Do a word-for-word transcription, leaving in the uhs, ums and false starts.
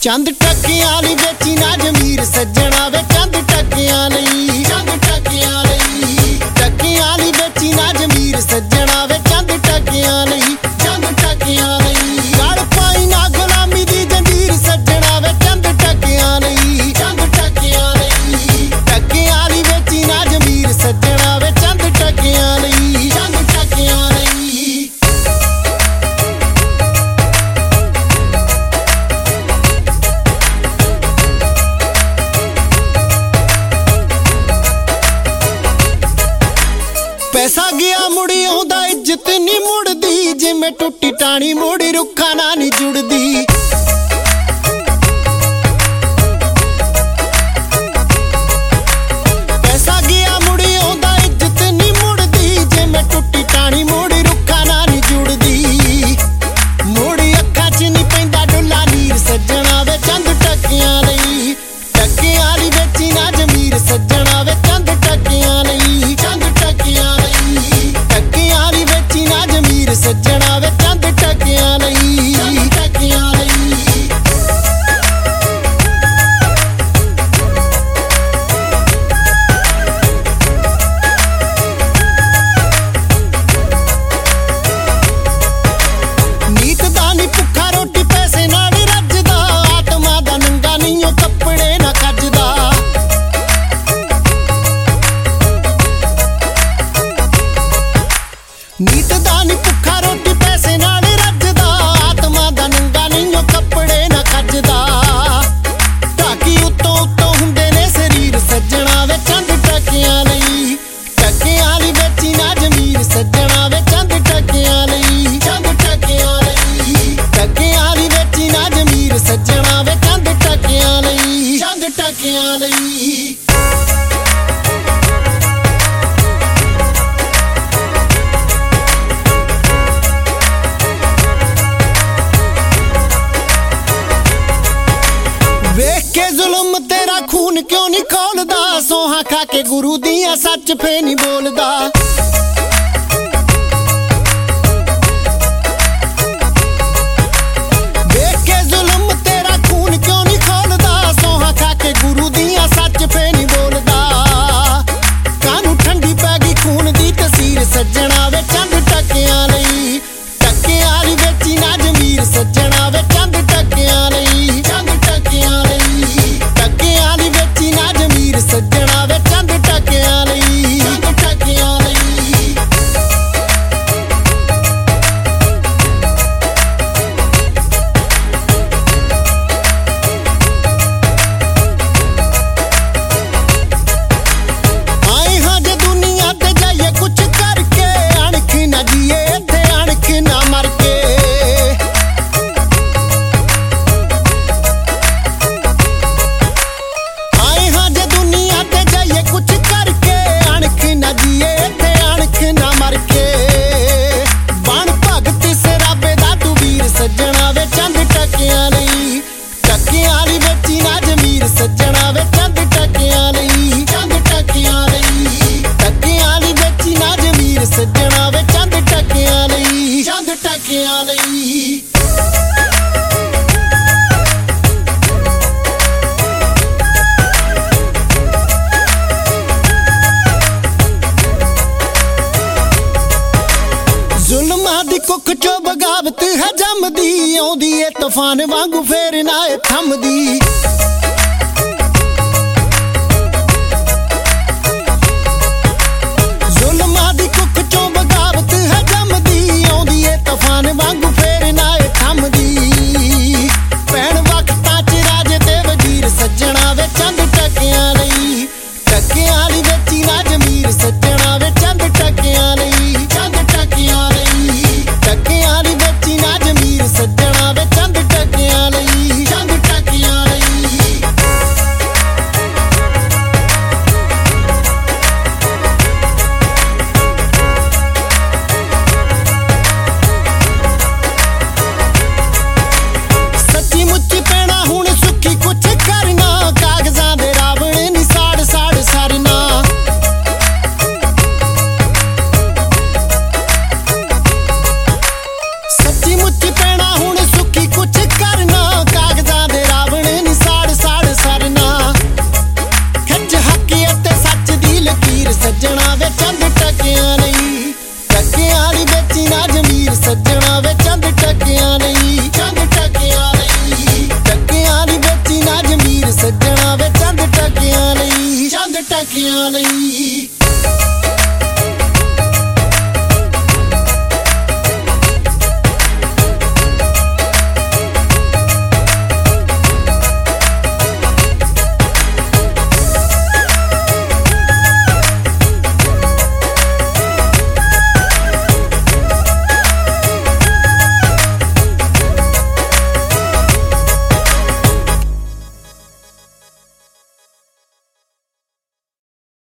चंद टकियां वाली बेची ना जमीर सज्जणा वे चंद टकियां लई चंद टकियां लई टकियां वाली बेची ना जमीर सज्जणा वे चंद टकियां लई चंद टकियां लई गल पाई ना गुलामी दी जंजीर सज्जणा वे चंद टकियां लई चंद टकियां लई टकियां वाली बेची ना जमीर सज्जणा वे चंद टकियां लई चंद टकियां लई पैसा गया मुड़ी आउंदा इज्जत नहीं मुड़दी जिवें टुटी टाणी मुड़ी रुखा ना नहीं जुड़दी पैसा गया मुड़ी आउंदा इज्जत नहीं मुड़दी जिवें टुटी टाणी मुड़ी रुखा ना नहीं जुड़दी मुड़ी अखां च नहीं पैंदा डुल्ला नीर सज्जणा वे चंद टकियां लई टकियां वाली बेची ना जमीर सज्जणा वे चंद टकियां लई चंद टकियां सज्जणा वे चंद टकियां लई चंद टकियां लई नीत दा नी भुखा रोटी पैसे नाल रजदा आत्मा दा नंगा नहीं कपड़े ना खजदा नीत दा नी भुखा रोटी पैसे नाल रजदा आत्मा दा नंगा नहीं कपड़े ना खजदा ढाकी उत्तों उत्तों हुंदे ने शरीर सज्जणा वे चंद टकियां लई टकियां वाली बेची ना जमीर सज्जणा वे चंद टकियां लई चंद टकियां लई टकियां वाली बेची ना जमीर सज्जणा वे चंद टकियां लई चंद टकियां लई जुल्म तेरा खून क्यों नहीं खोलदा सोहा खा के गुरु दियां सच फे नहीं बोलदा देख के जुल्म तेरा खून क्यों नहीं खोलदा सोहा खा के गुरु दियां सच फे नहीं बोलदा कानू ठंडी पै गई खून दी तसीर सज्जणा वे चंद टकियां लई टकियां वाली बेची ना जमीर सज्जणा वे चंद टकियां लई चंद टकियां लई टकियां वाली बेची ना जमीर सज्जणा वे चंद टकियां लई चंद टकियां लई आए हां जे दुनिया ते जाइए कुछ करके अणख ना जिए इत्थे अणख ना मर के कुछ करके अणख ना जिए इत्थे अणख ना मर के बन भगत सराबे दा तू वीर सज्जणा वे चंद टकियां लई टकियां वाली बेची ना जमीर सज्जणा वे चंद टकियां लई चंद टकियां लई टकियां वाली बेची ना जमीर सज्जणा वे चंद टकियां लई चंद टकियां लई जुल्मां दी कुख चो बगावत है जमदी आउंदी ए तूफान वांगू फेर ना ए थमदी जुल्मां दी कुख चो बगावत है जमदी आउंदी ए तूफान वांगू फेर ना ए थमदी पैण वक्तां च राजे ते वजीर सज्जणा वे चंद टकियां लई टकियां वाली बेची ना जमीर सज्जणा वे चंद टकियां लई चंद टकियां लई टकियां वाली बेची ना जमीर सज्जणा वे चंद टकियां लई चंद टकियां लई सच्ची मुच्ची पैणा हुण सुखी कुछ करना कागजां दे रावण नी साड़ साड़ सरना ਟਾਂਕਿਆਂ ਲਈ।